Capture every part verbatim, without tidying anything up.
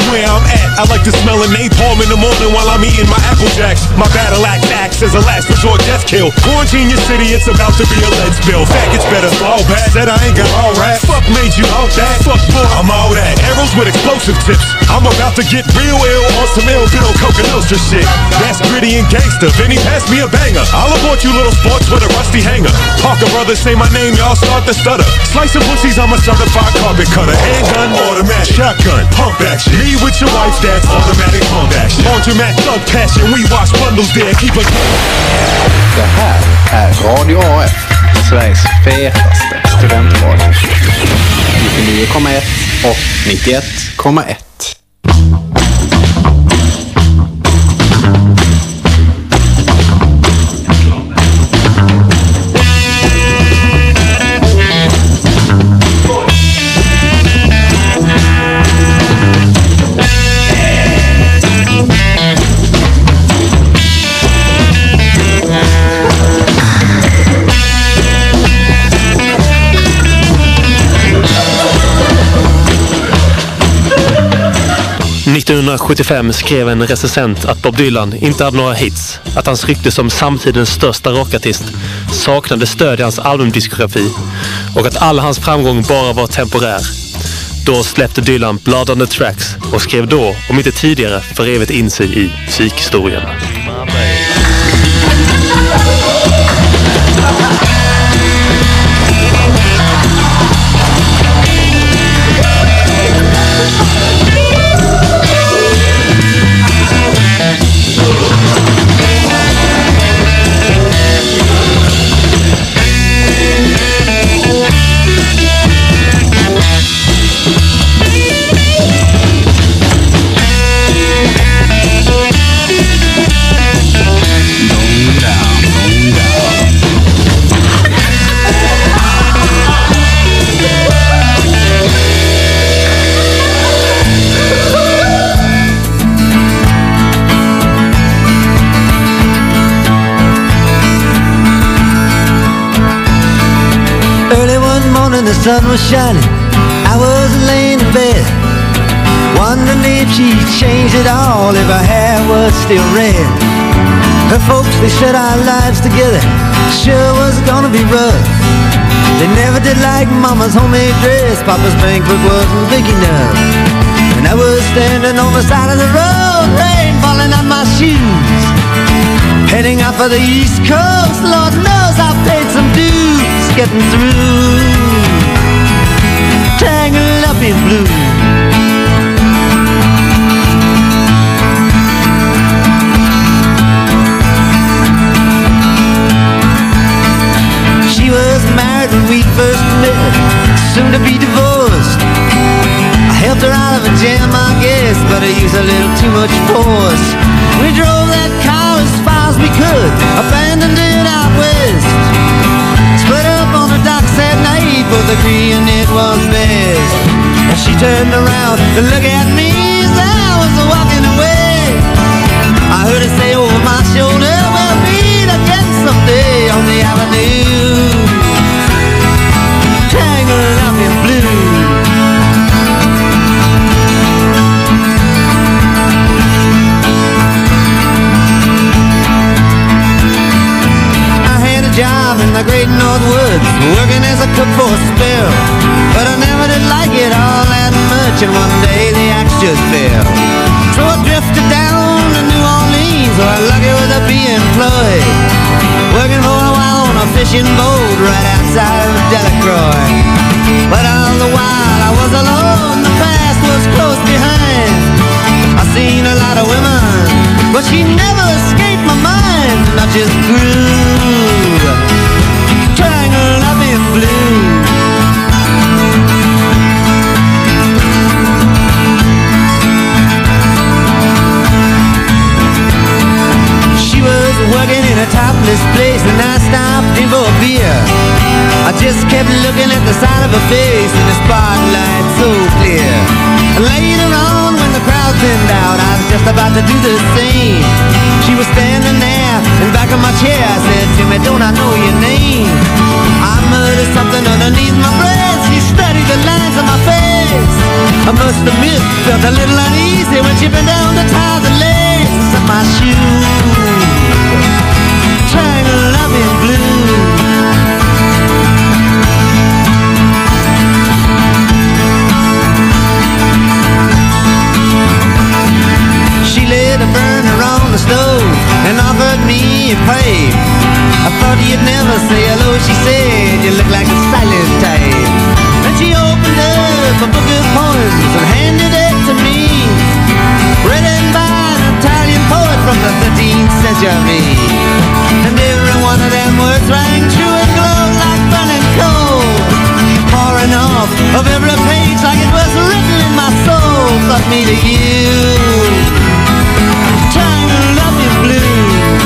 where I'm at. I like to smell a napalm in the morning while I'm eating my Apple Jacks. My battle axe acts as a last resort death kill. Quarantine your city, it's about to be a lead spill. Fact gets better, fall back. Said I ain't got all rap. Fuck made you all that. Fuck boy, I'm all that. Arrows with explosive tips. I'm about to get real ill on some ill-bill Coca Nostra shit. That's gritty and gangster. Vinny, pass me a banger. I'll abort you little sports with a rusty hanger. Parker brothers say my name, y'all start to stutter. Slicing pussies, I'm a certified carpet cutter. Handgun, automatic, shotgun, pump action. Me with your wife, that's automatic pump action. Laundromat, thug passion, we wash bundles there, keep a... Det här är Radio A F, Sveriges fetaste studentradio. nittionio komma ett och nittioett komma ett. nittonhundrasjuttiofem skrev en recensent att Bob Dylan inte hade några hits, att hans rykte som samtidens största rockartist saknade stöd i hans albumdiskografi och att all hans framgång bara var temporär. Då släppte Dylan Blood on the Tracks och skrev då, om inte tidigare, för evigt in sig i musikhistorien. The sun was shining, I was laying in bed, wondering if she'd changed it all, if her hair was still red. Her folks, they said our lives together sure was gonna be rough. They never did like Mama's homemade dress, Papa's bankbook wasn't big enough. And I was standing on the side of the road, rain falling on my shoes, heading out for the East Coast. Lord knows I paid some dues getting through, tangled up in blue. She was married when we first met, soon to be divorced. I helped her out of a jam, I guess, but I used a little too much force. We drove that car as far as we could, abandoned it out west. Split up on the docks at night, both agreeing it was best. And she turned around to look at me as I was walking away. I heard her say over my shoulder, we'll meet again someday on the avenue, tangled up in blue. Job in the great North Woods, working as a cook for a spell, but I never did like it all that much, and one day the axe just fell. So I drifted down to New Orleans, where lucky with a be employed, working for a while on a fishing boat right outside of Delacroix. But all the while I was alone, the past was close behind. I seen a lot of women, but she never escaped my mind, and I just grew tangled up in blue. She was working in a topless place, and I stopped in for a beer. I just kept looking at the side of her face in the spotlight so clear. Later on, when the crowd thinned out, I was just about to do the same. She was standing there in back of my chair. I said, Jimmy, don't I know your name? I muttered something underneath my breath. She studied the lines on my face. I must admit, felt a little uneasy when she bent down to tie the laces of my shoes. Triangle loving blue. She lit a burner on the stove and offered me a pipe. I thought you'd never say hello, she said, you look like a silent type. And she opened up a book of poems and handed it to me, written by an Italian poet from the thirteenth century. And every one of them words rang true and glowed like burning coal, pouring off of every page like it was written in my soul. Brought me to you, trying to love you blue.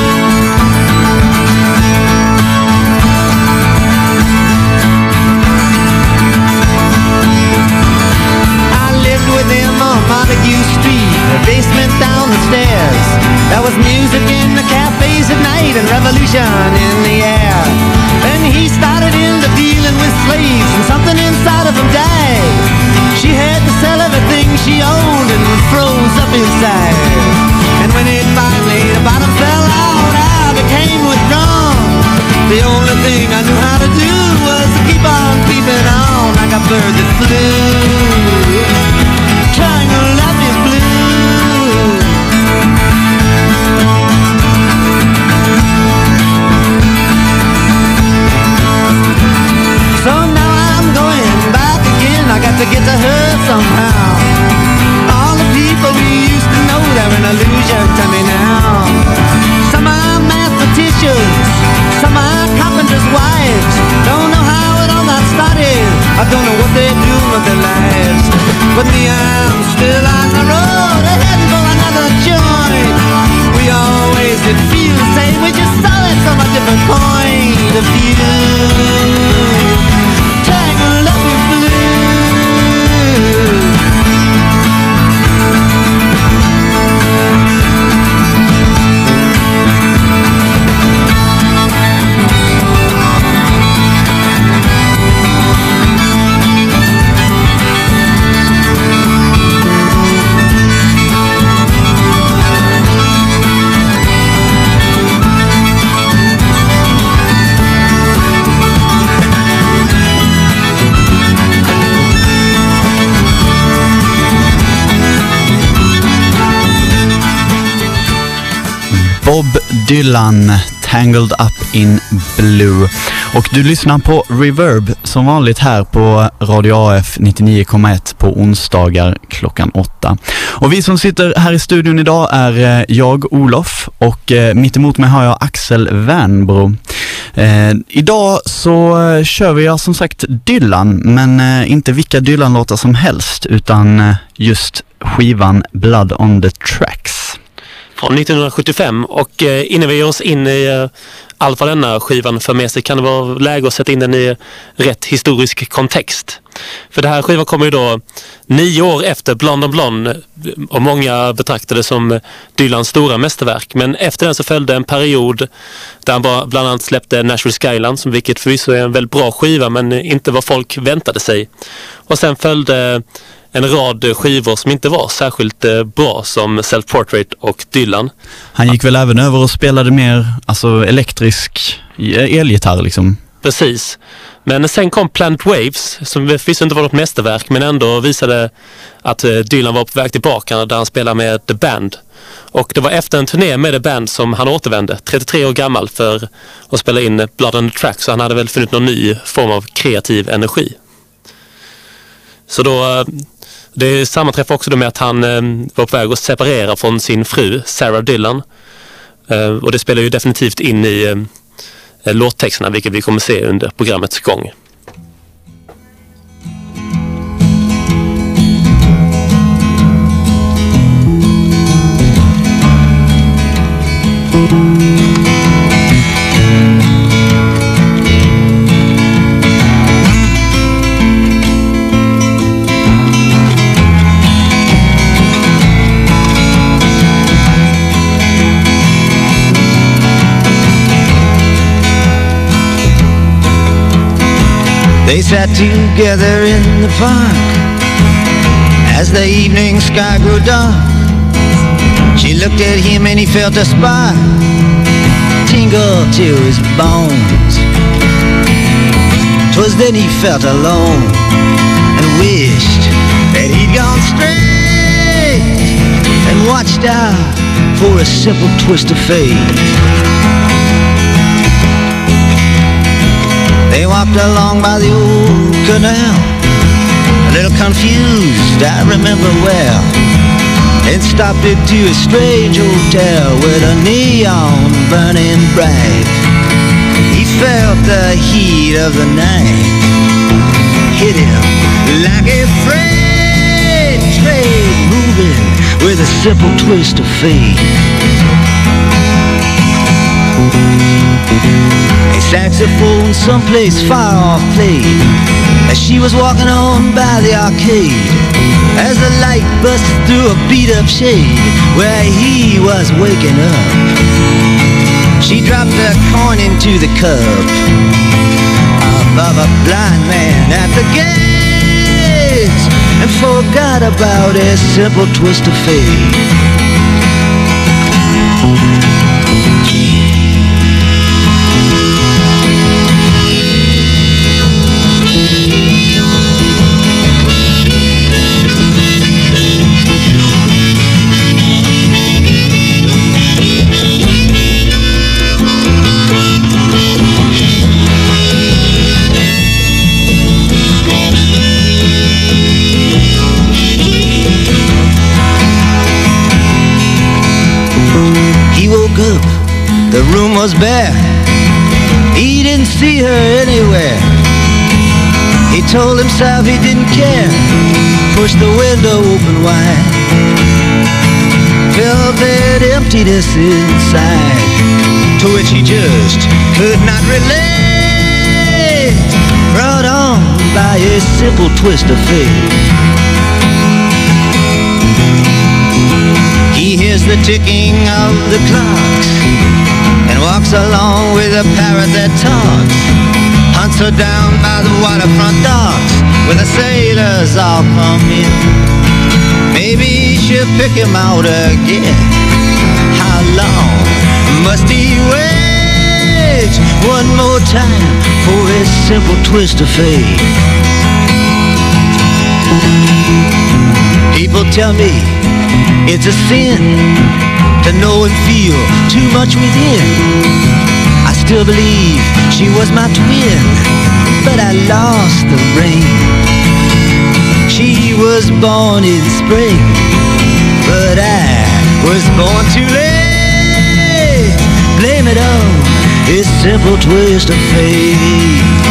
I lived with him on Montague Street, the basement down the stairs. There was music in the cafes at night and revolution in the air. And he started into dealing with slaves and something inside of him died. She had to sell everything she owned and froze up inside. And when it finally, the bottom fell out, I became withdrawn. The only thing I knew how to do was to keep on keeping on like a bird that flew, trying to love you blue. So now I'm going back again, I got to get to her somehow. All the people we used to know, they're an illusion to me now. Some are mathematicians, some are carpenters' wives. Don't know how it all got started, I don't know what they're doing with their lives. But me, I'm still on the road, heading for another joint. We always did feel the same, we just saw it from a different point of view. Tangled up in blue. Bob Dylan, Tangled Up in Blue. Och du lyssnar på Reverb som vanligt här på Radio A F nittionio komma ett på onsdagar klockan åtta. Och vi som sitter här i studion idag är jag, Olof, och mitt emot mig har jag Axel Wernbro. Eh, idag så kör vi ja, som sagt Dylan, men eh, inte vilka Dylan-låtar som helst, utan eh, just skivan Blood on the Tracks. Från nittonhundrasjuttiofem, och eh, innan vi ger oss in i eh, allt vad denna skivan för med sig kan det vara läge att sätta in den i rätt historisk kontext. För det här skivan kommer ju då nio år efter Blonde on Blonde, och många betraktade det som Dylans stora mästerverk. Men efter den så följde en period där han bland annat släppte Nashville Skyline, som vilket förvisso är en väldigt bra skiva men inte vad folk väntade sig. Och sen följde en rad skivor som inte var särskilt eh, bra, som Self-Portrait och Dylan. Han gick väl även över och spelade mer alltså elektrisk elgitarr liksom. Precis. Men sen kom Planet Waves, som visst inte var något mästerverk men ändå visade att eh, Dylan var på väg tillbaka, där han spelade med The Band. Och det var efter en turné med The Band som han återvände, trettiotre år gammal, för att spela in Blood on the Tracks. Så han hade väl funnit någon ny form av kreativ energi. Så då, det sammanträffade också då med att han eh, var på väg att separera från sin fru Sarah Dylan. Eh, och det spelar ju definitivt in i eh, låttexterna, vilket vi kommer se under programmets gång. They sat together in the park As the evening sky grew dark, she looked at him and he felt a spark tingle to his bones. 'Twas then he felt alone and wished that he'd gone straight and watched out for a simple twist of fate. They walked along by the old canal, a little confused, I remember well, and stopped into a strange hotel with a neon burning bright. He felt the heat of the night hit him like a freight train moving with a simple twist of fate. A saxophone someplace far off played as she was walking on by the arcade, as the light busted through a beat-up shade where he was waking up. She dropped a coin into the cup above a blind man at the gates and forgot about a simple twist of fate. Up. The room was bare. He didn't see her anywhere. He told himself he didn't care. Pushed the window open wide. Felt that emptiness inside, to which he just could not relate. Brought on by a simple twist of fate. He hears the ticking of the clocks and walks along with a parrot that talks. Hunts her down by the waterfront docks where the sailors all come in. Maybe she'll pick him out again. How long must he wait one more time for a simple twist of fate? People tell me it's a sin to know and feel too much within. I still believe she was my twin, but I lost the ring. She was born in spring, but I was born too late. Blame it on this simple twist of fate.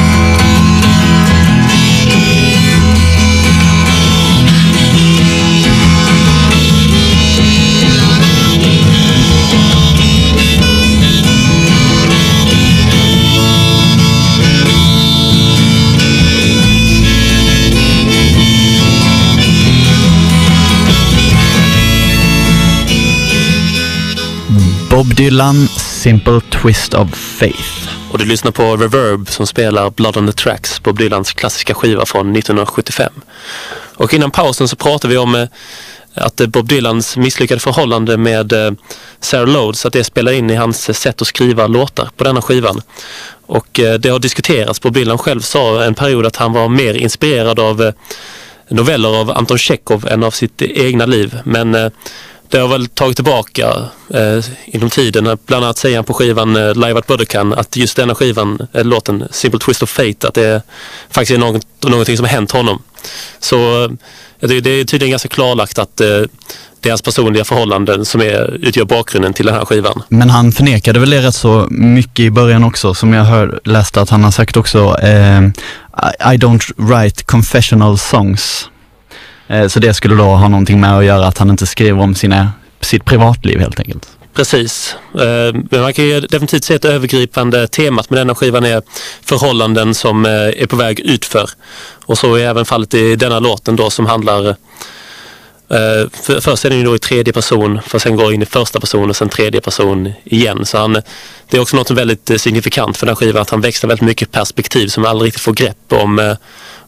Bob Dylan, Simple Twist of Faith. Och du lyssnar på Reverb som spelar Blood on the Tracks, Bob Dylans klassiska skiva från nittonhundrasjuttiofem. Och innan pausen så pratade vi om att Bob Dylans misslyckade förhållande med Sarah Lodes, att det spelar in i hans sätt att skriva låtar på denna skivan. Och det har diskuterats. Bob Dylan själv sa en period att han var mer inspirerad av noveller av Anton Chekhov än av sitt egna liv. Men det har väl tagit tillbaka eh, inom tiden. Bland annat säger han på skivan eh, Live at Budokan att just denna skivan, eh, låten Simple Twist of Fate, att det faktiskt är något, någonting som har hänt honom. Så eh, det, det är tydligen ganska klarlagt att eh, det är hans personliga förhållanden som är, utgör bakgrunden till den här skivan. Men han förnekade väl det rätt så mycket i början också, som jag hör, läste att han har sagt också eh, I don't write confessional songs. Så det skulle då ha någonting med att göra att han inte skrev om sina, sitt privatliv helt enkelt. Precis. Men man kan ju definitivt se ett övergripande temat med denna skivan är förhållanden som är på väg utför. Och så är även fallet i denna låten då som handlar... För, först är den ju då i tredje person, för sen går in i första person och sen tredje person igen. Så han, det är också något som är väldigt signifikant för den här skivan, att han växlar väldigt mycket perspektiv som man aldrig riktigt får grepp om,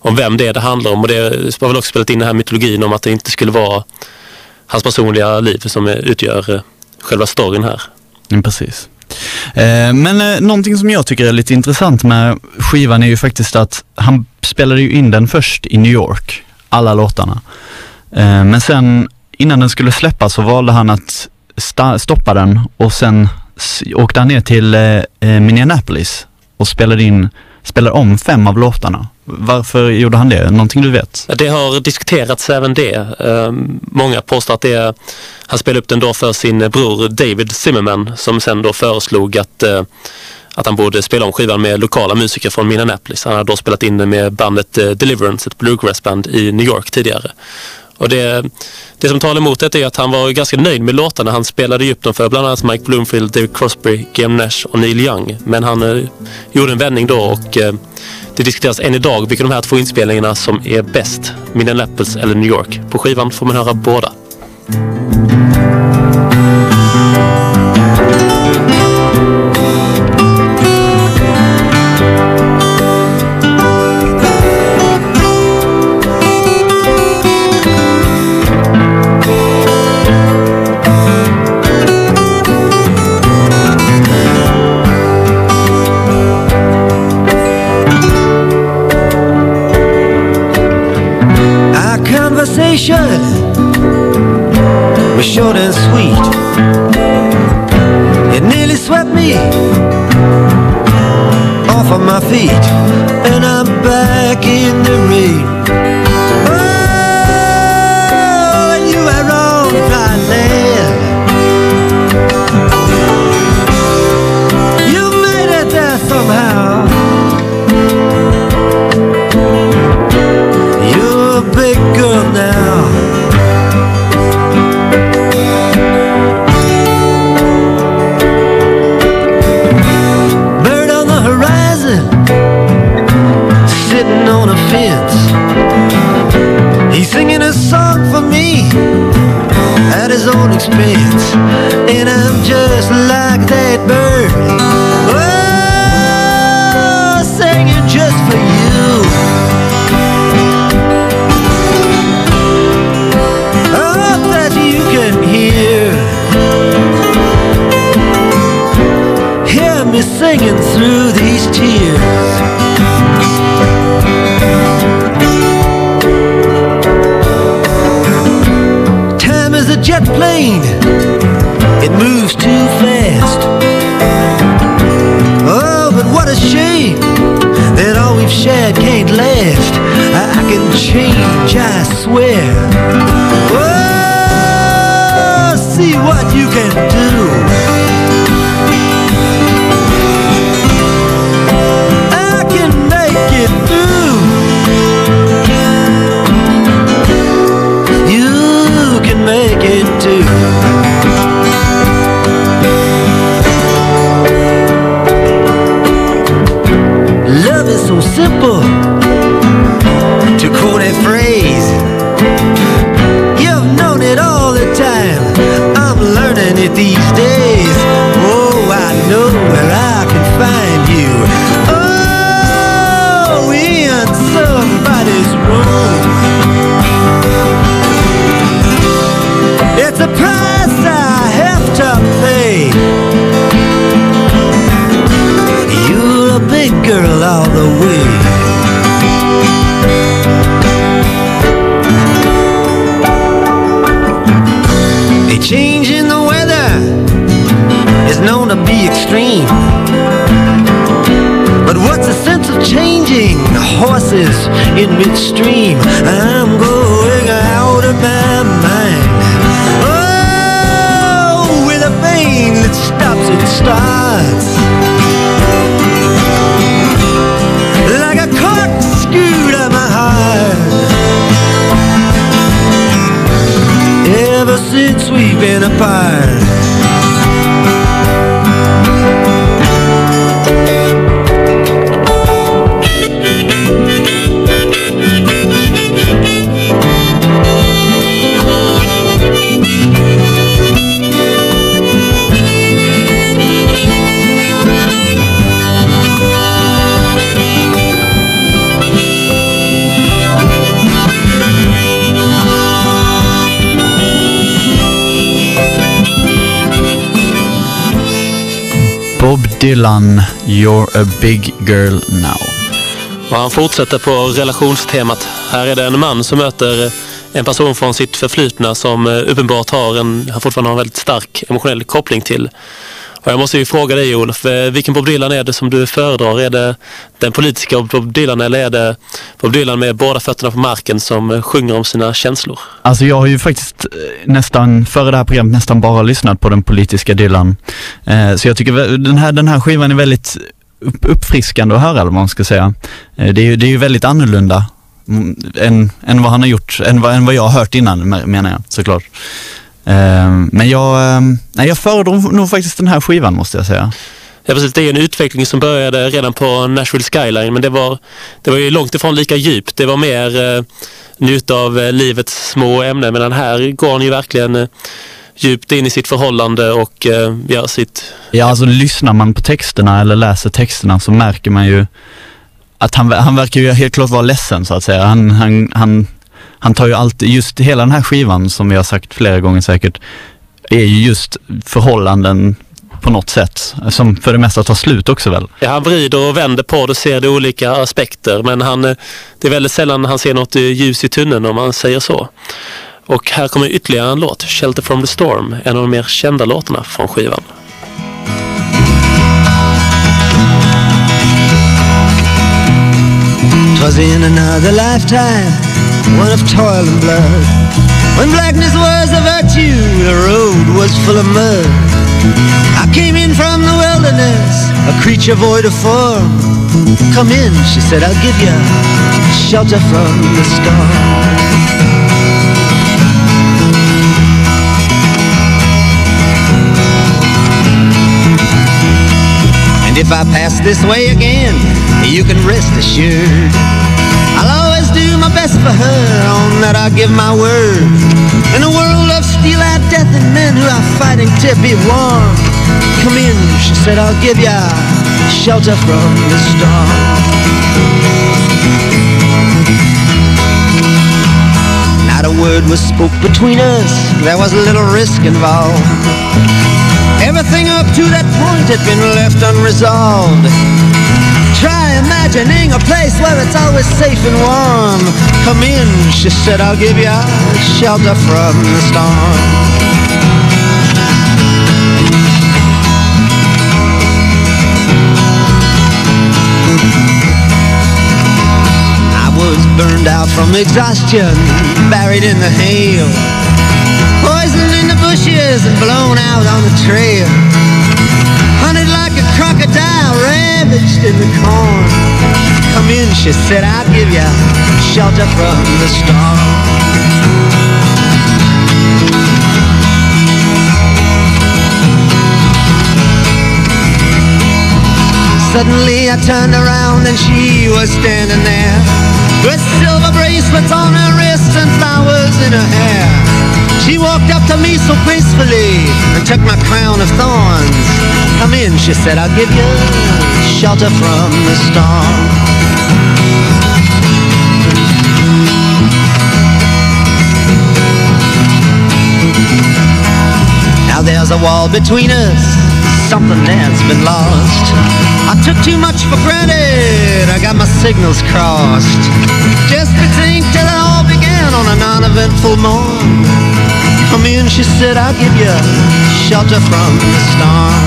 om vem det är det handlar om. Och det var väl också spelat in den här mytologin om att det inte skulle vara hans personliga liv som utgör själva storyn här. Mm, precis. Eh, men eh, någonting som jag tycker är lite intressant med skivan är ju faktiskt att han spelade ju in den först i New York, alla låtarna. Eh, men sen innan den skulle släppas så valde han att sta- stoppa den och sen s- åkte han ner till eh, Minneapolis och spelade in spelade om fem av låtarna. Varför gjorde han det? Någonting du vet? Det har diskuterats även det. Um, många påstår att det är, han spelade upp den då för sin bror David Zimmerman som sen då föreslog att, uh, att han borde spela om skivan med lokala musiker från Minneapolis. Han hade då spelat in den med bandet uh, Deliverance, ett bluegrassband i New York tidigare. Och det, det som talar emot det är att han var ganska nöjd med låtarna. Han spelade ju upp dem för bland annat Mike Bloomfield, David Crosby, Graham Nash och Neil Young. Men han uh, gjorde en vändning då och uh, det diskuteras än idag vilka de här två inspelningarna som är bäst, Minneapolis eller New York. På skivan får man höra båda. Was short and sweet. It nearly swept me off of my feet, and I'm back in the rain. Oh, and you were wrong, dry land. You made it there somehow. You're a big girl now. On a fence, he's singing a song for me at his own expense, and I'm just like that bird, oh, singing just for you. I hope that you can hear hear me singing through these tears. A jet plane, it moves too fast. Oh, but what a shame that all we've shared can't last. I can change, I swear. Oh, see what you can do. I can make it through. You can make it too. Love is so simple, to quote a phrase. You've known it all the time, I'm learning it these days. Oh, I know where I can find you. Oh, in somebody's room. It's a price I have to pay. You're a big girl all the way. A change in the weather is known to be extreme. But what's the sense of changing horses in midstream? I'm going out of my mind. That stops and starts like a corkscrew to my heart. Ever since we've been apart. Dylan, You're a big girl now. Och han fortsätter på relationstemat. Här är det en man som möter en person från sitt förflutna som uppenbart har en, han fortfarande har en väldigt stark emotionell koppling till. Och jag måste ju fråga dig, Olof, vilken Bob Dylan är det som du föredrar? Är det den politiska Bob Dylan eller är det Bob Dylan med båda fötterna på marken som sjunger om sina känslor? Alltså jag har ju faktiskt nästan, före det här programmet nästan bara lyssnat på den politiska Dylan. Eh, så jag tycker den här, den här skivan är väldigt upp, uppfriskande att höra, eller vad man ska säga. Eh, det, är ju, det är ju väldigt annorlunda än, än vad han har gjort, än vad, än vad jag har hört innan, menar jag, såklart. Uh, men jag, uh, nej, jag föredrar nog faktiskt den här skivan, måste jag säga. Ja, precis. Det är en utveckling som började redan på Nashville Skyline, men det var, det var ju långt ifrån lika djupt. Det var mer uh, njuta av uh, livets små ämnen, men den här går han ju verkligen uh, djupt in i sitt förhållande och uh, gör sitt... Ja, alltså lyssnar man på texterna eller läser texterna så märker man ju att han, han verkar ju helt klart vara ledsen, så att säga. Han... han, han Han tar ju alltid, just hela den här skivan som vi har sagt flera gånger säkert, är ju just förhållanden på något sätt, som för det mesta tar slut också väl. Ja, han vrider och vänder på det och ser det olika aspekter, men han, det är väldigt sällan han ser något ljus i tunneln, om man säger så. Och här kommer ytterligare en låt, Shelter from the Storm, en av de mer kända låtarna från skivan. Twas in another lifetime, one of toil and blood, when blackness was a virtue, the road was full of mud. I came in from the wilderness, a creature void of form. Come in, she said, I'll give you shelter from the storm. And if I pass this way again, you can rest assured I'll always do my best for her, on that I give my word. In a world of steel-eyed death and men who are fighting to be warm, come in, she said, I'll give ya shelter from the storm. Not a word was spoke between us, there was a little risk involved. Everything up to that point had been left unresolved. Try imagining a place where it's always safe and warm. Come in, she said, I'll give you shelter from the storm. I was burned out from exhaustion, buried in the hail, poisoned in the bushes and blown out on the trail. Hunted like a crocodile, ravaged in the corn. Come in, she said, I'll give you shelter from the storm. Suddenly I turned around and she was standing there, with silver bracelets on her wrists and flowers in her hair. She walked up to me so gracefully and took my crown of thorns. Come in, she said, I'll give you shelter from the storm. Now there's a wall between us, something that's been lost. I took too much for granted, I got my signals crossed. Just to think till it all began on a non-eventful morn. Come in, she said, I'll give you shelter from the storm.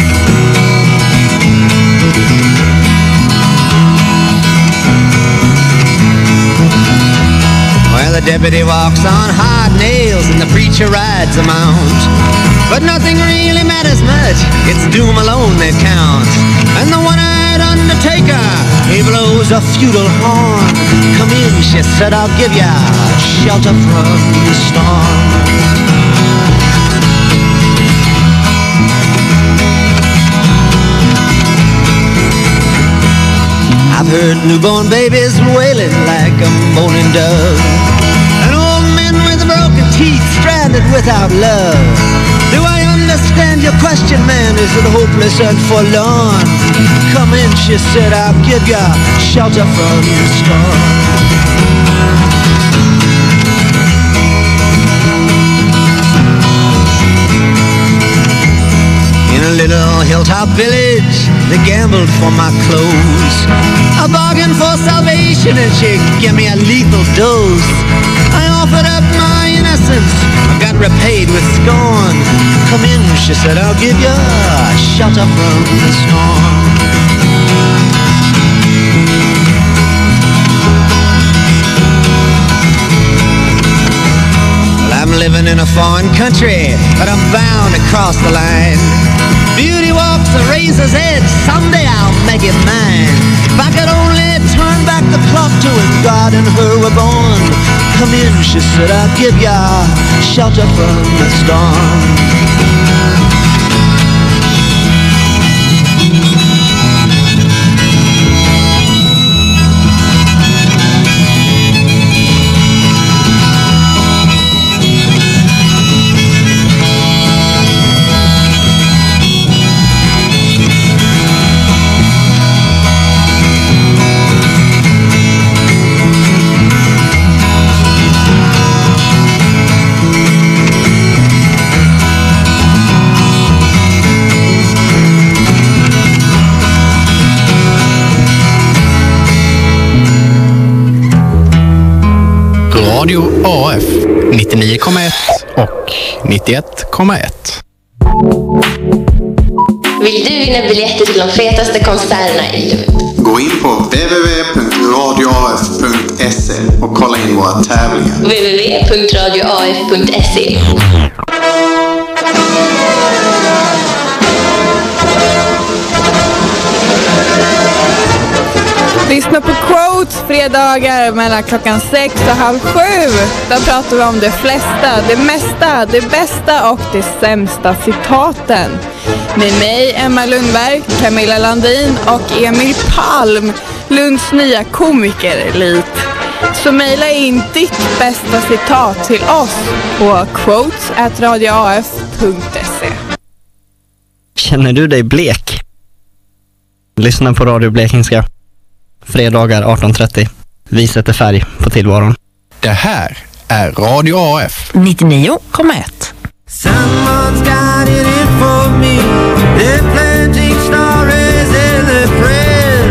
Well, the deputy walks on hard nails and the preacher rides a mount, but nothing really matters much, it's doom alone that counts. And the one-eyed undertaker, he blows a feudal horn. Come in, she said, I'll give you shelter from the storm. I've heard newborn babies wailing like a moaning dove, and old men with broken teeth stranded without love. Do I understand your question, man? Is it hopeless and forlorn? Come in, she said, I'll give you shelter from the storm. In a little Hilltop Village, they gambled for my clothes. I bargained for salvation and she gave me a lethal dose. I offered up my innocence, I got repaid with scorn. Come in, she said, I'll give you a shelter from the storm. I'm living in a foreign country, but I'm bound to cross the line. Beauty walks a razor's edge, someday I'll make it mine. If I could only turn back the clock to when God and her were born. Come in, she said, I'll give ya shelter from the storm. Radio A F nittionio komma ett och nittioett komma ett. Vill du vinna biljetter till de fetaste konserterna i Lund? Gå in på w w w punkt radio a f punkt s e och kolla in våra tävlingar. w w w punkt radio a f punkt s e. Lyssna på Quotes fredagar mellan klockan sex och halv sju. Då pratar vi om det flesta, det mesta, det bästa och det sämsta citaten. Med mig, Emma Lundberg, Camilla Landin och Emil Palm, Lunds nya komikerelit. Så mejla in ditt bästa citat till oss på quotes at radio a f punkt s e. Känner du dig blek? Lyssna på Radio Blekingska. Fredagar arton trettio. Vi sätter färg på tillvaron. Det här är Radio A F nittionio komma ett. Someone's got it in for me. They're planting stories in the press.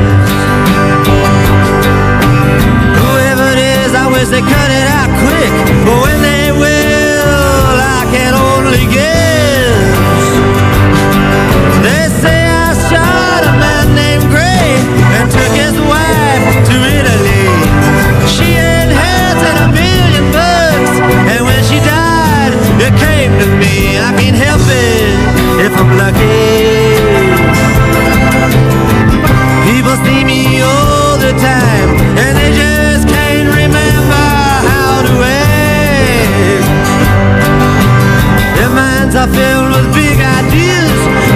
Whoever it is, I wish they cut it out quick. But when they will, I can only guess. They say I shot a man named Gray and took his wife to Italy. She inherited a million bucks, and when she died, it came to me. I can't help it if I'm lucky. People see me all the time, and they just can't remember how to act. Their minds are filled with big ideas,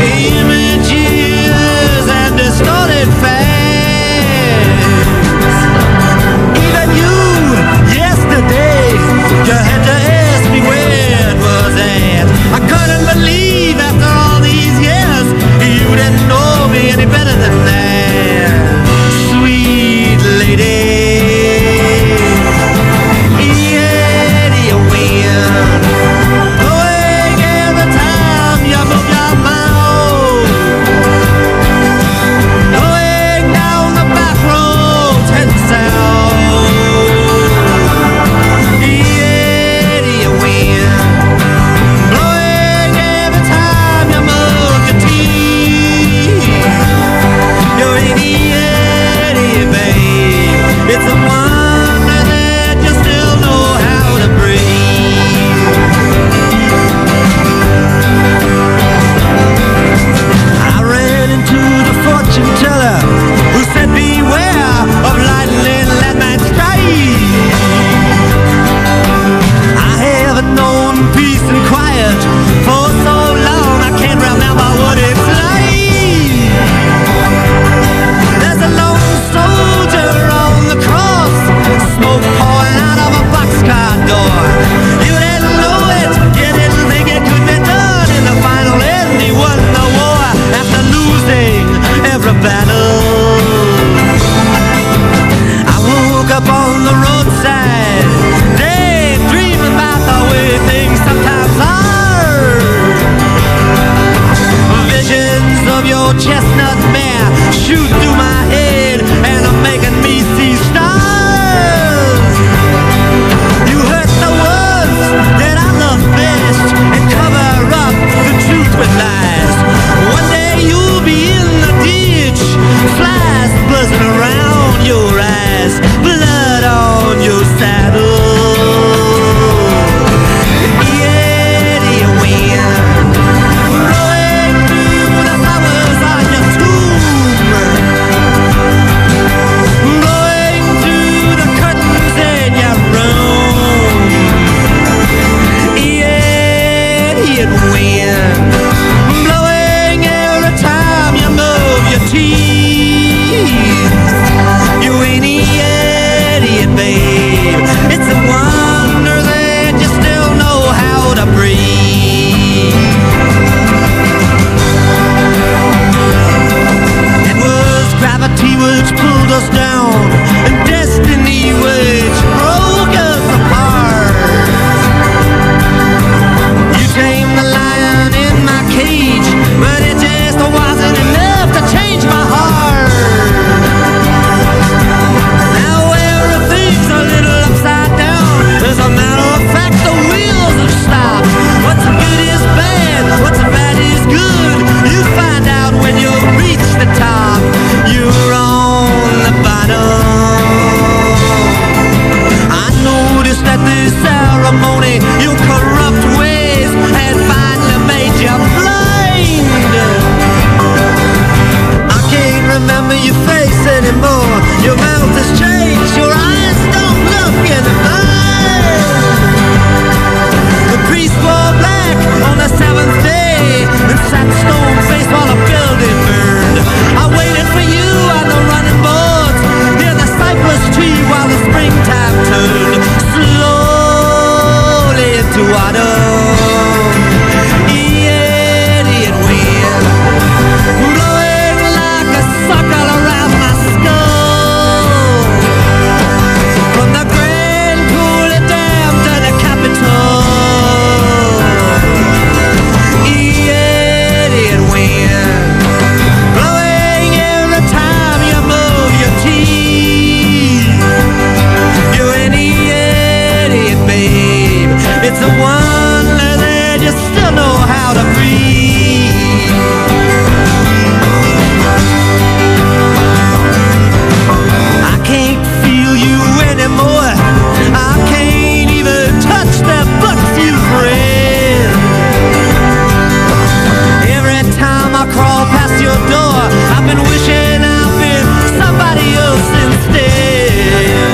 images, and distorted facts. Even you, yesterday, you had to ask me where it was at. I couldn't believe after all these years you didn't know me any better than that. Sweet lady, Eddie wind, awake every time of your chestnut mare shoot through my head and are making me see stars. You hurt the ones that I love best and cover up the truth with lies. One day you'll be in the ditch, flies buzzing around your eyes, blood on your saddle. Us down and destiny which broke us apart. You tamed the lion in my cage, but it just wasn't enough to change my heart. Now everything's a little upside down. As a matter of fact, the wheels have stopped. What's good is bad, what's bad is good. You find out when you reach the top. You're on the bottom. I noticed at this ceremony your corrupt ways had finally made you blind. I can't remember your face anymore. Your mouth has changed, your eyes don't look in mine. The priest wore black on the seventh day and sat stone faced while the building burned. I waited for you on the running boards near the cypress tree while the springtime turned slowly into autumn. Idiot wind blowing like a circle around my skull. From the Grand Coulee Dam to the Capitol. Idiot wind blowing every time you move your teeth. You're an idiot, babe. It's a wonder that you still know how to breathe. I can't feel you anymore. I can't even touch the books you've read. Every time I crawl past your door, I've been wishing I've been somebody else instead.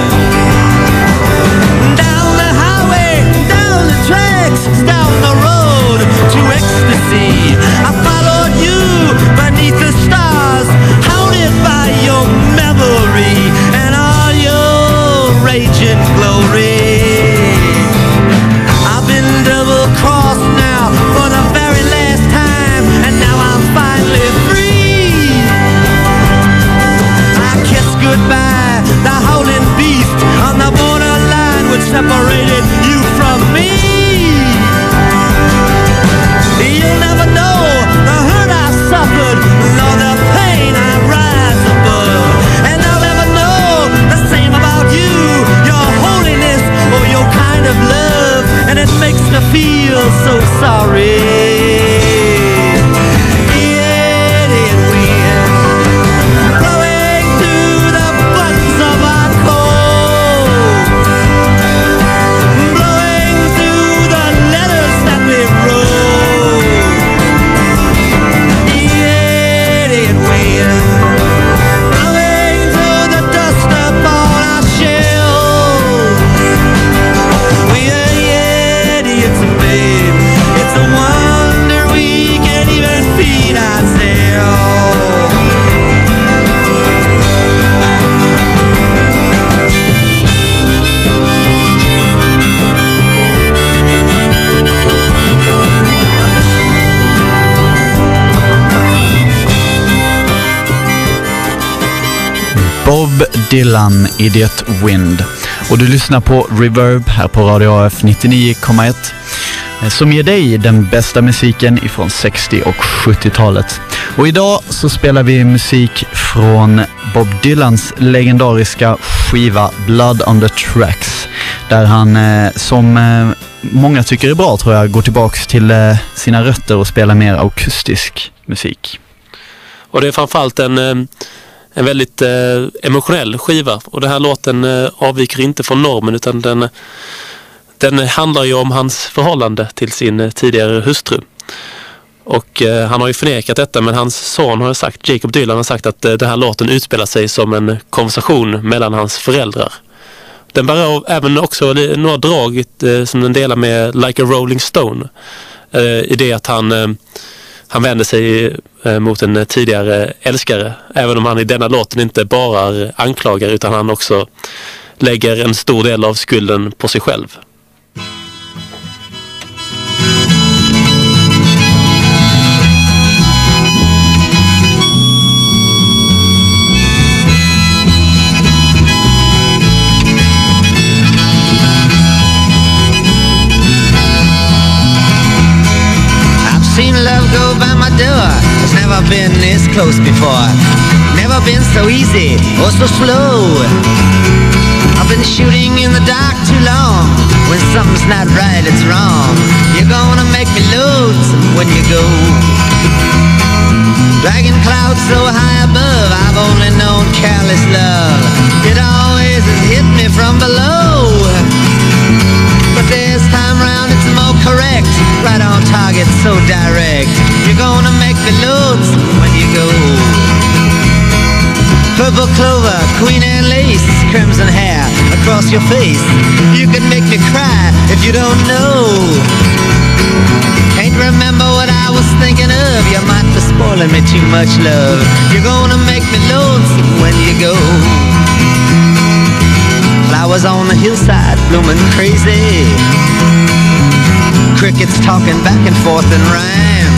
Down the highway, down the tracks, down the road to ecstasy. I followed you beneath the stars, haunted by your memory and all your raging glory. I've been double-crossed now for the very last time, and now I'm finally free. I kissed goodbye the howling beast on the borderline which separated you from me. You'll never know the hurt I suffered, nor the pain I rise above. And I'll never know the same about you, your holiness or your kind of love. And it makes me feel so sorry. Idiot wind blowing through the buttons of our coat, blowing through the letters that we wrote. Idiot wind blowing through the dust upon our shelves. We are idiots, babe. It's a wonder we can even feed ourselves. Bob Dylan, Idiot Wind. Och du lyssnar på Reverb här på Radio A F nittionio komma ett. som ger dig den bästa musiken ifrån sextio- och sjuttiotalet. Och idag så spelar vi musik från Bob Dylans legendariska skiva Blood on the Tracks, där han eh, som eh, många tycker är bra, tror jag, går tillbaks till eh, sina rötter och spelar mer akustisk musik. Och det är framförallt en, en väldigt eh, emotionell skiva, och den här låten eh, avviker inte från normen, utan den Den handlar ju om hans förhållande till sin tidigare hustru. Och eh, han har ju förnekat detta, men hans son har sagt, Jakob Dylan har sagt att eh, den här låten utspelar sig som en konversation mellan hans föräldrar. Den bär även också några drag eh, som den delar med Like a Rolling Stone. Eh, I det att han, eh, han vänder sig eh, mot en tidigare älskare. Även om han i denna låten inte bara anklagar, utan han också lägger en stor del av skulden på sig själv. Seen love go by my door. It's never been this close before. Never been so easy or so slow. I've been shooting in the dark too long. When something's not right, it's wrong. You're gonna make me lonesome when you go. Dragging clouds so high above, I've only known careless love. It always has hit me from below. But this time round it's more correct. Right on target, so direct. You're gonna make me lonesome when you go. Purple clover, queen and lace, crimson hair across your face. You can make me cry if you don't know. Can't remember what I was thinking of. You might be spoiling me too much, love. You're gonna make me lonesome when you go. Flowers on the hillside blooming crazy. Crickets talking back and forth in rhyme.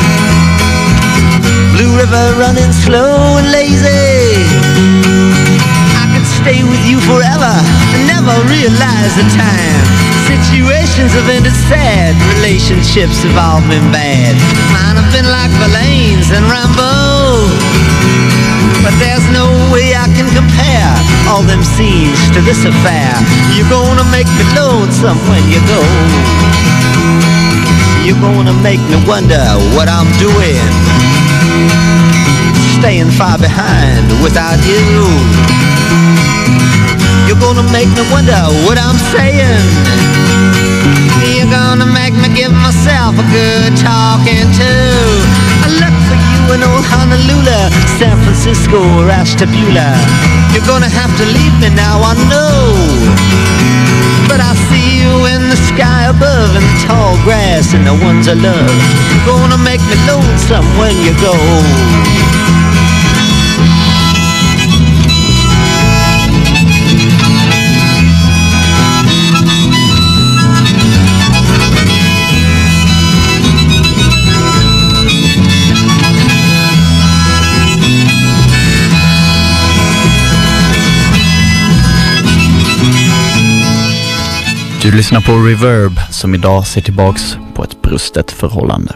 Blue river running slow and lazy. I could stay with you forever and never realize the time. Situations have ended sad, relationships have all been bad. Mine have been like Verlaine's and Rambo. But there's no way I can compare all them scenes to this affair. You're gonna make me lonesome when you go. You're gonna make me wonder what I'm doing, staying far behind without you. You're gonna make me wonder what I'm saying. You're gonna make me give myself a good talking to. I look for you in old Honolulu, San Francisco, or Ashtabula. You're gonna have to leave me now, I know. But I see you in the sky above, and the tall grass and the ones I love. You're gonna make me lonesome when you go. Du lyssnar på Reverb, som idag ser tillbaks på ett brustet förhållande.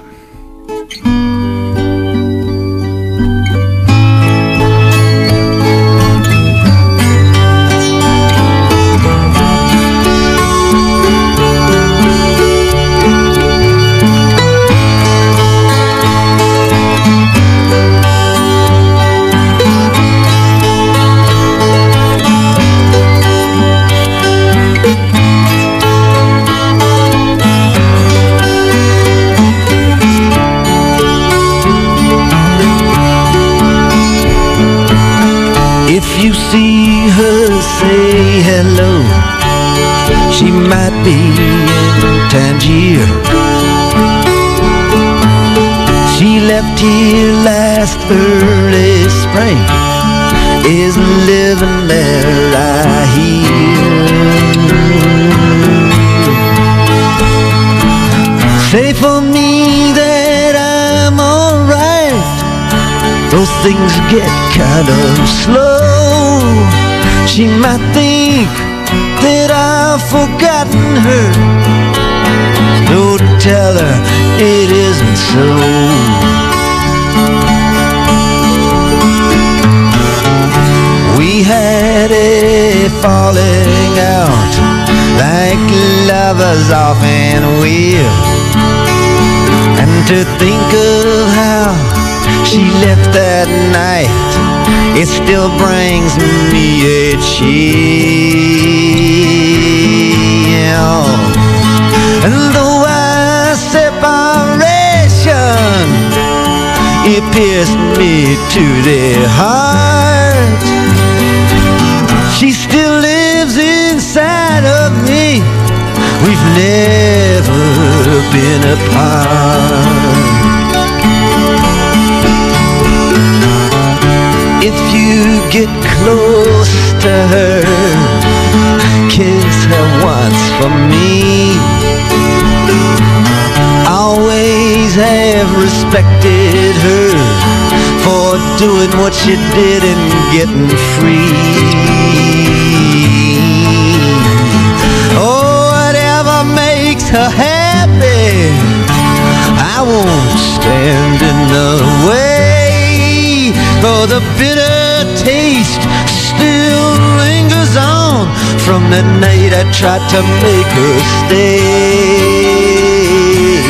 If you see her, say hello. She might be in Tangier. She left here last early spring. Isn't living there, I hear. Say for me that I'm alright. Those things get kind of slow. She might think that I've forgotten her. So tell her it isn't so. We had a falling out like lovers often will. And to think of how she left that night, it still brings me a chill. And though our separation, it pierced me to the heart, she still lives inside of me. We've never been apart. If you get close to her, kiss her once for me. Always have respected her for doing what she did and getting free. Oh, whatever makes her happy, I won't stand in the way. Though the bitter taste still lingers on from the night I tried to make her stay.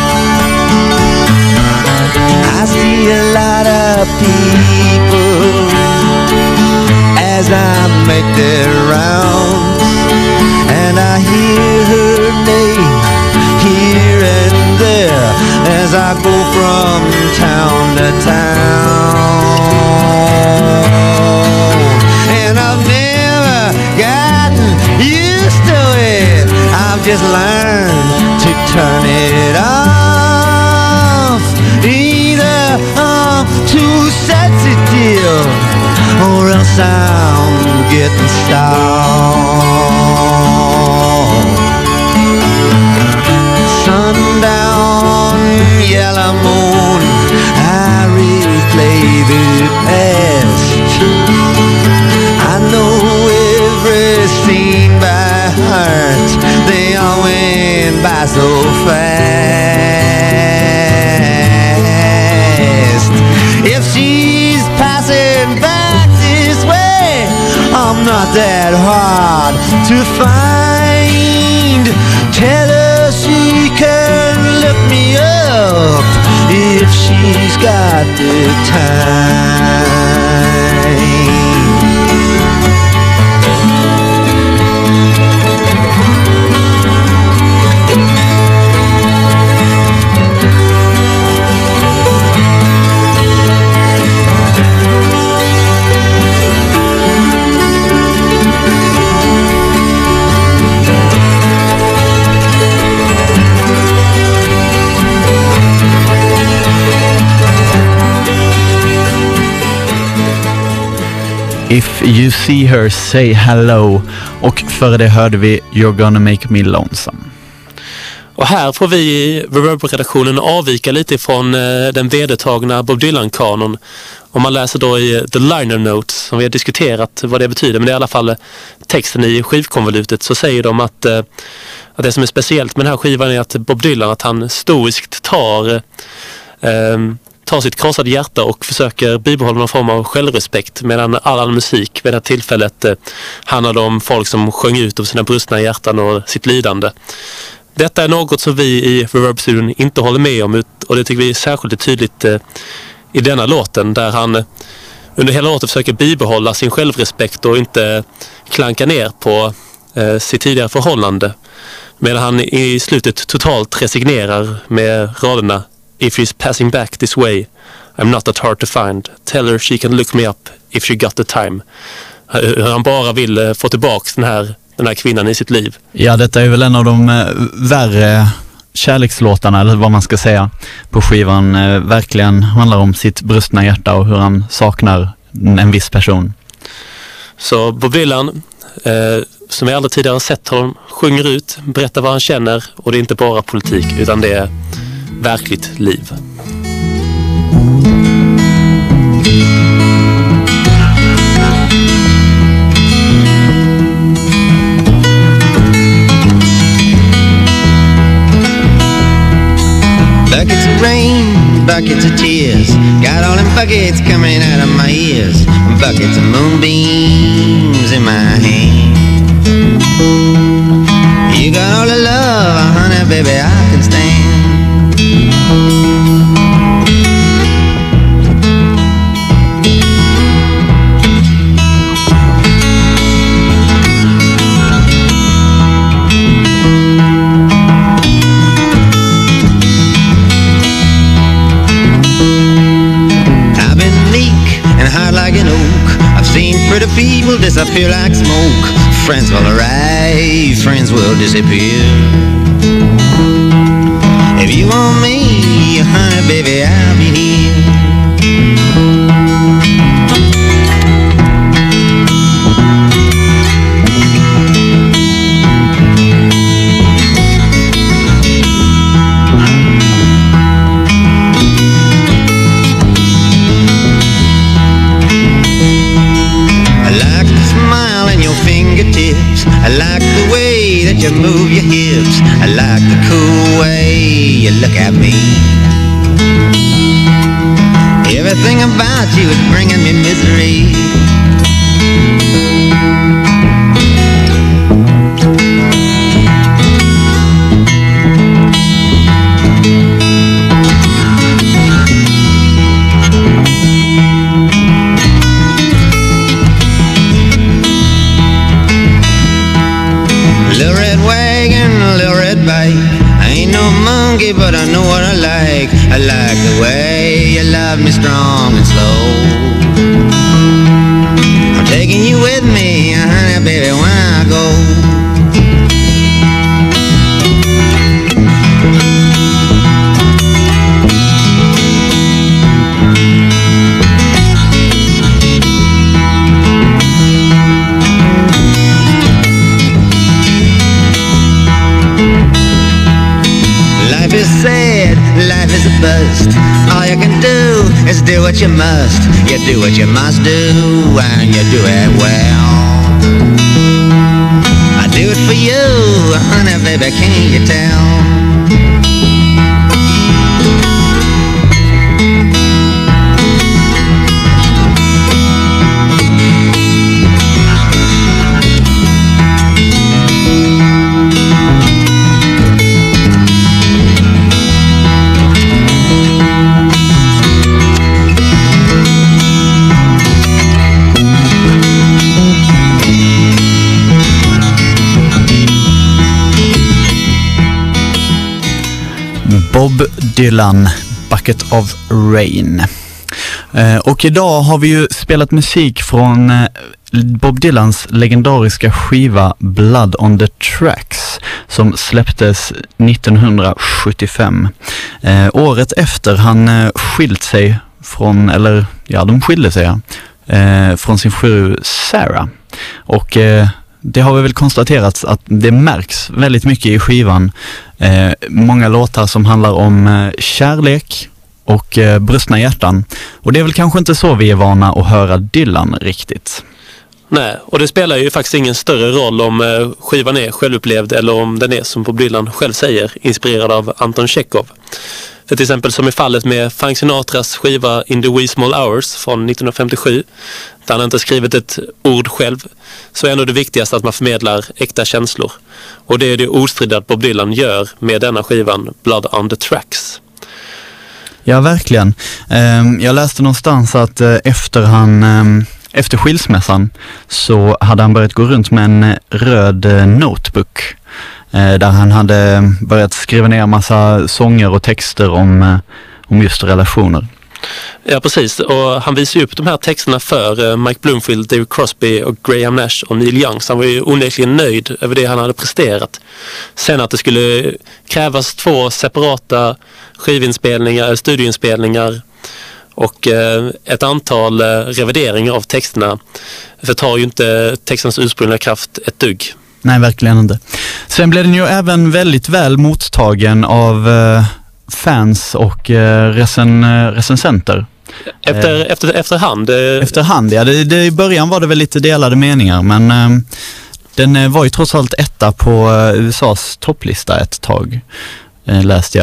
I see a lot of people as I make their rounds, and I hear her name here and there as I go from town to town. And I've never gotten used to it, I've just learned to turn it off. Either I'm too sensitive or else I'm getting stalled. Sundown, yellow moon, I replay the past. I know every scene by heart, they all went by so fast. If she's passing back this way, I'm not that hard to find. Tell her she can look me up if she's got the time. If You See Her Say Hello, och före det hörde vi You're Gonna Make Me Lonesome. Och här får vi i Reverb-redaktionen avvika lite från eh, den vedertagna Bob Dylan-kanon. Om man läser då i The Liner Notes, som vi har diskuterat vad det betyder, men det är i alla fall texten i skivkonvolutet, så säger de att, eh, att det som är speciellt med den här skivan är att Bob Dylan, att han stoiskt tar eh, tar sitt krossade hjärta och försöker bibehålla någon form av självrespekt, medan all annan musik vid det här tillfället eh, handlade om folk som sjöng ut av sina brustna hjärtan och sitt lidande. Detta är något som vi i Reverb-studion inte håller med om, och det tycker vi är särskilt tydligt eh, i denna låten, där han eh, under hela låten försöker bibehålla sin självrespekt och inte klanka ner på eh, sitt tidigare förhållande, medan han i slutet totalt resignerar med raderna If she's passing back this way, I'm not that hard to find. Tell her she can look me up if she got the time. Han bara vill eh, få tillbaka den här den här kvinnan i sitt liv. Ja, detta är väl en av de eh, värre kärlekslåtarna, eller vad man ska säga, på skivan. Eh, verkligen handlar om sitt brustna hjärta och hur han saknar en viss person. Så Bob Dylan, eh, som jag aldrig tidigare har sett honom, sjunger ut, berättar vad han känner, och det är inte bara politik, utan det är verkligt liv. rain, buckets of tears. Got all them buckets coming out of my ears. Buckets of moonbeams in my hand. You got all the love, honey, baby, I can stand. Pretty people disappear like smoke. Friends will arrive, friends will disappear. If you want me, honey, baby, I'll be here. I like the way that you move your hips. I like the cool way you look at me. Everything about you is bringing me misery. But I know what I like. I like the way you love me strong and slow. I'm taking you with me, honey, baby, when I go. Life is a bust. All you can do is do what you must. You do what you must do, and you do it well. I do it for you, honey, baby, can't you tell? Bob Dylan, Bucket of Rain. Eh, och idag har vi ju spelat musik från eh, Bob Dylans legendariska skiva Blood on the Tracks som släpptes nittonhundrasjuttiofem. Eh, året efter han eh, skilt sig från, eller ja, de skilde sig eh, från sin fru Sarah. Och eh, det har vi väl konstaterat att det märks väldigt mycket i skivan. Eh, många låtar som handlar om eh, kärlek och eh, brustna hjärtan. Och det är väl kanske inte så vi är vana att höra Dylan riktigt. Nej, och det spelar ju faktiskt ingen större roll om eh, skivan är självupplevd eller om den är, som Bob Dylan själv säger, inspirerad av Anton Chekhov. För till exempel som i fallet med Frank Sinatras skiva In the Wee Small Hours från nittonhundrafemtiosju, där han inte skrivit ett ord själv, så är ändå det viktigaste att man förmedlar äkta känslor. Och det är det ostridigt att Bob Dylan gör med denna skivan Blood on the Tracks. Ja, verkligen. Jag läste någonstans att efter han... Efter skilsmässan så hade han börjat gå runt med en röd notebook där han hade börjat skriva ner en massa sånger och texter om, om just relationer. Ja, precis. Och han visade upp de här texterna för Mike Bloomfield, David Crosby och Graham Nash och Neil Young. Så han var ju onekligen nöjd över det han hade presterat. Sen att det skulle krävas två separata skivinspelningar, studioinspelningar och eh, ett antal eh, revideringar av texterna förtar ju inte textens ursprungliga kraft ett dugg. Nej, verkligen inte. Sen blev den ju även väldigt väl mottagen av eh, fans och eh, recen, eh, recensenter. Efter, eh, efter, efterhand? Eh, efterhand, ja. Det, det, I början var det väl lite delade meningar, men eh, den var ju trots allt etta på eh, U S A:s topplista ett tag, eh, läste jag.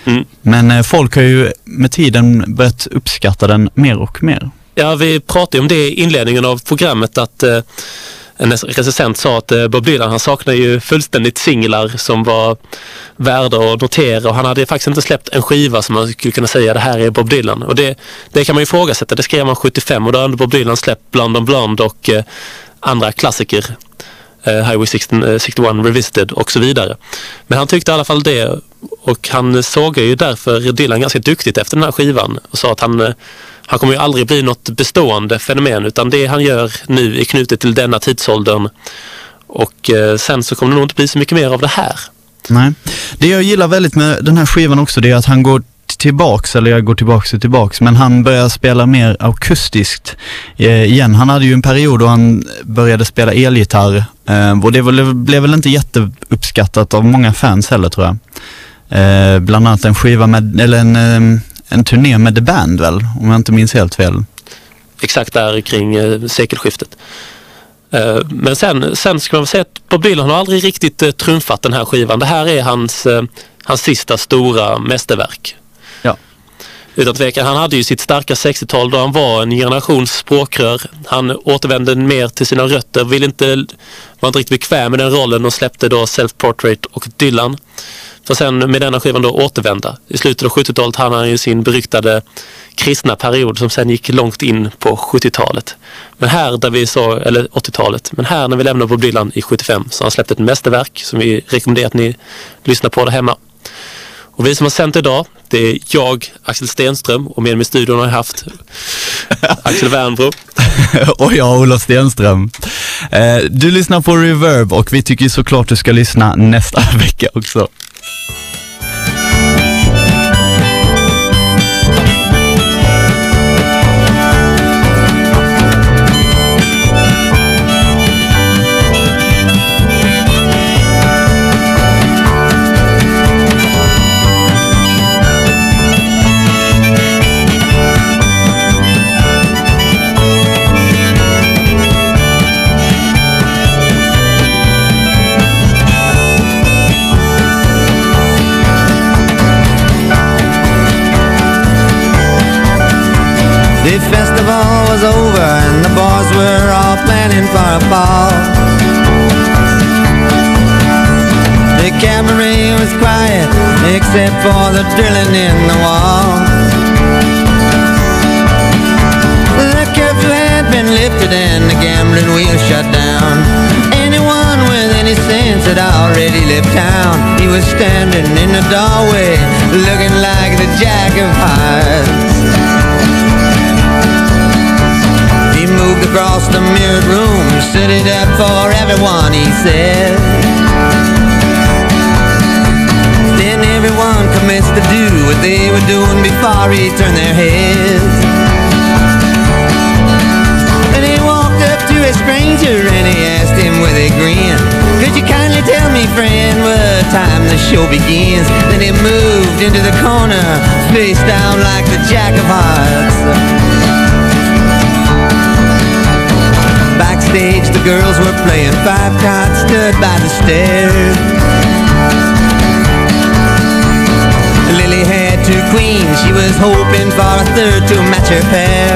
Mm. Men eh, folk har ju med tiden börjat uppskatta den mer och mer. Ja, vi pratade om det i inledningen av programmet att eh, en recensent sa att eh, Bob Dylan, han saknar ju fullständigt singlar som var värda att notera, och han hade faktiskt inte släppt en skiva som man skulle kunna säga det här är Bob Dylan. Och det, det kan man ju ifrågasätta. Det skrev han sjuttiofem och då hade Bob Dylan släppt Blonde on Blonde och eh, andra klassiker. Uh, Highway sextio, uh, sextioett Revisited och så vidare. Men han tyckte i alla fall det, och han såg ju därför Dylan ganska duktigt efter den här skivan och sa att han, uh, han kommer ju aldrig bli något bestående fenomen, utan det han gör nu är knutet till denna tidsåldern, och uh, sen så kommer det nog inte bli så mycket mer av det här. Nej. Det jag gillar väldigt med den här skivan också, det är att han går tillbaks, eller jag går tillbaks och tillbaks, men han börjar spela mer akustiskt eh, igen. Han hade ju en period då han började spela elgitarr eh, och det blev, blev väl inte jätteuppskattat av många fans heller, tror jag. Eh, bland annat en skiva med, eller en, eh, en turné med The Band väl, om jag inte minns helt fel. Exakt där kring eh, sekelskiftet. Eh, men sen, sen ska man säga att Bob Dylan har aldrig riktigt eh, trumfat den här skivan. Det här är hans, eh, hans sista stora mästerverk. Ja. Utan tvekan, han hade ju sitt starka sextiotal då han var en generations språkrör. Han återvände mer till sina rötter, ville inte, var inte riktigt bekväm med den rollen och släppte då Self-Portrait och Dylan. För sen med denna skivan då återvända. I slutet av sjuttiotalet hade han ju sin beryktade kristna period som sen gick långt in på sjuttiotalet. Men här där vi så, eller åttiotalet, men här när vi lämnar Bob Dylan i sjuttiofem så har han släppt ett mästerverk som vi rekommenderar att ni lyssnar på där hemma. Och vi som har sänt idag, det är jag, Axel Stenström, och med mig i studion har jag haft Axel Wernbro. Och jag, Olof Stenström. Eh, du lyssnar på Reverb och vi tycker såklart du ska lyssna nästa vecka också. The festival was over and the boys were all planning for a ball. The cabaret was quiet except for the drilling in the wall. The curfew had been lifted and the gambling wheel shut down. Anyone with any sense had already left town. He was standing in the doorway looking like the Jack of Hearts. He moved across the mirrored room, set it up for everyone, he said. Then everyone commenced to do what they were doing before he turned their heads. And he walked up to a stranger and he asked him with a grin, could you kindly tell me, friend, what time the show begins? Then he moved into the corner, face down like the Jack of Hearts. Backstage, the girls were playing five cards, stood by the stairs. Lily had two queens, she was hoping for a third to match her pair.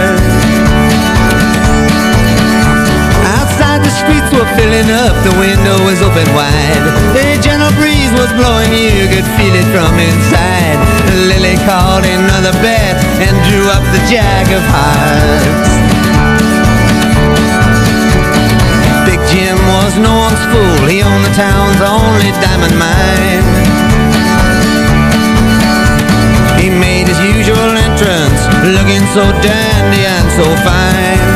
Outside, the streets were filling up, the window was open wide. A gentle breeze was blowing, you could feel it from inside. Lily called another bet and drew up the Jack of Hearts. Big Jim was no one's fool, he owned the town's only diamond mine. He made his usual entrance, looking so dandy and so fine.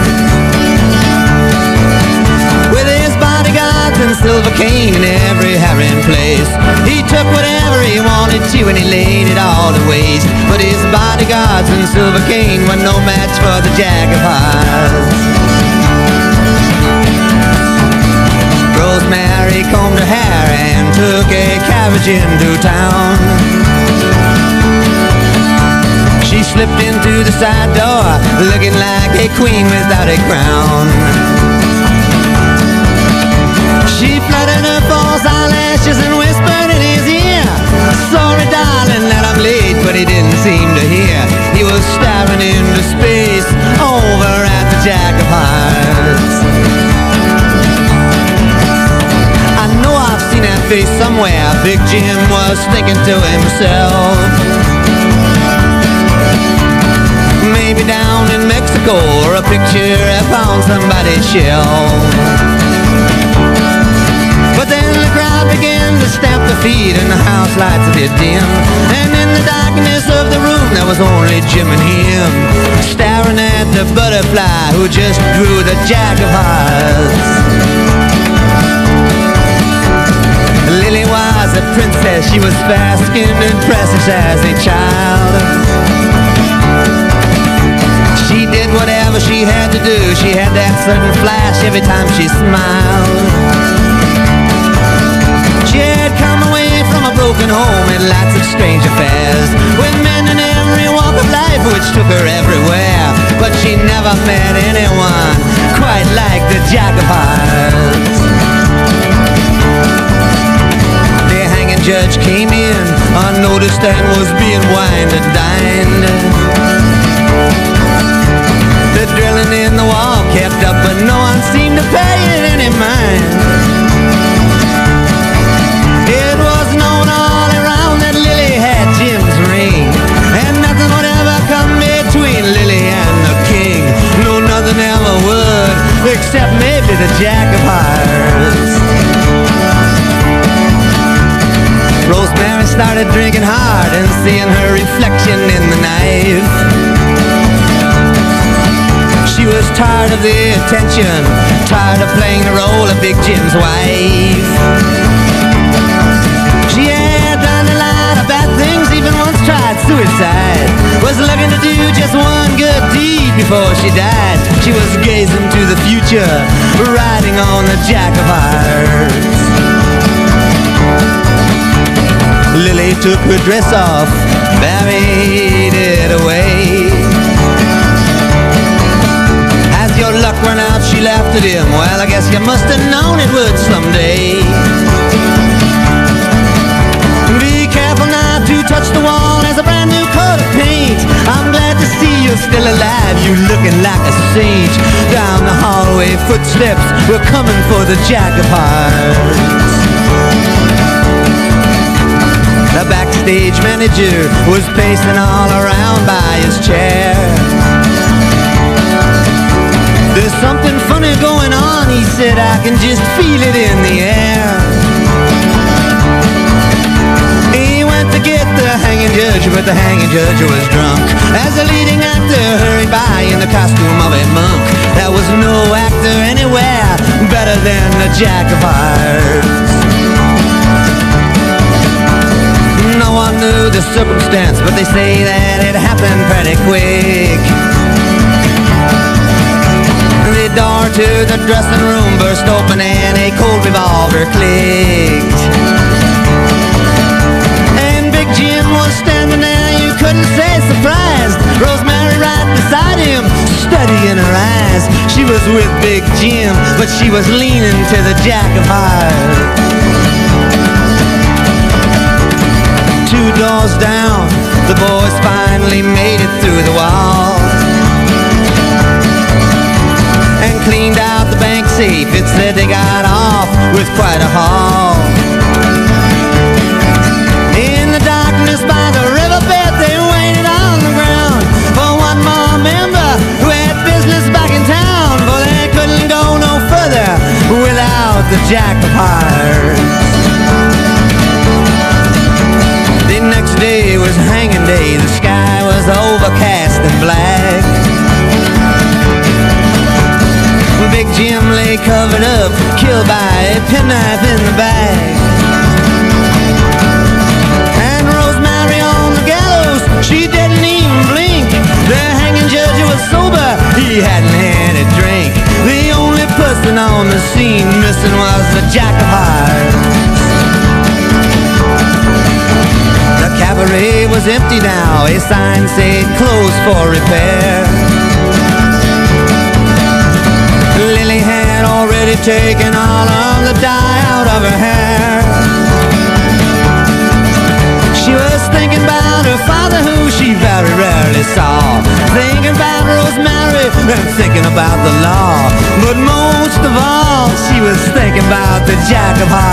With his bodyguards and silver cane in every harem place, he took whatever he wanted to and he laid it all to waste. But his bodyguards and silver cane were no match for the Jack of Hearts. Rosemary combed her hair and took a carriage into town. She slipped into the side door, looking like a queen without a crown. She fluttered her false eyelashes and whispered in his ear, sorry darling that I'm late. Jack of Hearts. I know I've seen that face somewhere. Big Jim was thinking to himself, maybe down in Mexico, or a picture upon somebody's shelf. But then the crowd began to stamp their feet and the house lights did dim, and in the darkness of the room there was only Jim and him, staring at the butterfly who just drew the Jack of Hearts. Lily was a princess, she was fair-skinned and precious as a child. She did whatever she had to do, she had that sudden flash every time she smiled. She had come away from a broken home and lots of strange affairs, with men in every walk of life which took her everywhere. But she never met anyone quite like the Jack of Hearts. The hanging judge came in unnoticed and was being wined and dined. The drilling in the wall kept up, but no one seemed to pay it any mind. It was known all around that Lily had Jim's ring, and nothing would ever come between Lily and the king. No, nothing ever would, except maybe the Jack of Hearts. Rosemary started drinking hard and seeing her reflection in the knife. She was tired of the attention, tired of playing the role of Big Jim's wife. She had done a lot of bad things, even once tried suicide. Was looking to do just one good deed before she died. She was gazing to the future, riding on the Jack of Hearts. Lily took her dress off, buried it away. As your luck ran out, she laughed at him. Well, I guess you must have known it would someday. Be careful not to touch the wall, there's a brand new coat of paint. I'm glad to see you're still alive, you looking like a saint. Down the hallway, footsteps were coming for the Jack of Hearts. The backstage manager was pacing all around by his chair. There's something funny going on, he said, I can just feel it in the air. He went to get the hanging judge, but the hanging judge was drunk. As the leading actor hurried by in the costume of a monk, there was no actor anywhere better than the Jack of Hearts. No one knew the circumstance, but they say that it happened pretty quick. The door to the dressing room burst open and a cold revolver clicked. And Big Jim was standing there, you couldn't say surprised. Rosemary right beside him, studying her eyes. She was with Big Jim, but she was leaning to the Jack of Hearts. Two doors down, the boys finally made it through the wall and cleaned out the bank safe. It said they got off with quite a haul. In the darkness by the riverbed, they waited on the ground for one more member who had business back in town, for they couldn't go no further without the Jack of Hearts. The next day was hanging day, the sky was overcast and black. Big Jim lay covered up, killed by a penknife in the back. And Rosemary on the gallows, she didn't even blink. The hanging judge was sober, he hadn't had a drink. The only person on the scene missing was the Jack of Hearts. The cabaret was empty now, a sign said closed for repair. Lily had already taken all of the dye out of her hair. She was thinking about her father who she very rarely saw, thinking about Rosemary and thinking about the law. But most of all, she was thinking about the Jack of hearts